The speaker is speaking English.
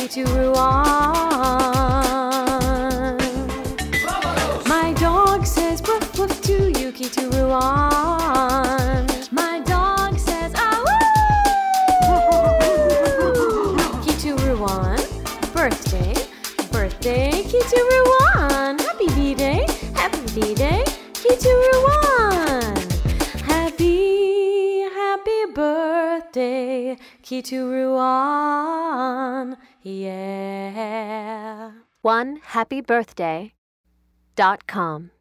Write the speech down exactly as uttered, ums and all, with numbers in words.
Kitu Ruan. My dog says woof woof to you, Kitu Ruan. My dog says ah woo. Kitu Ruan, birthday, birthday, Kitu Ruan. Happy B-Day, happy B-Day, Kitu Ruan. Happy, happy birthday, Kitu Ruan. Yeah. one happy birthday dot com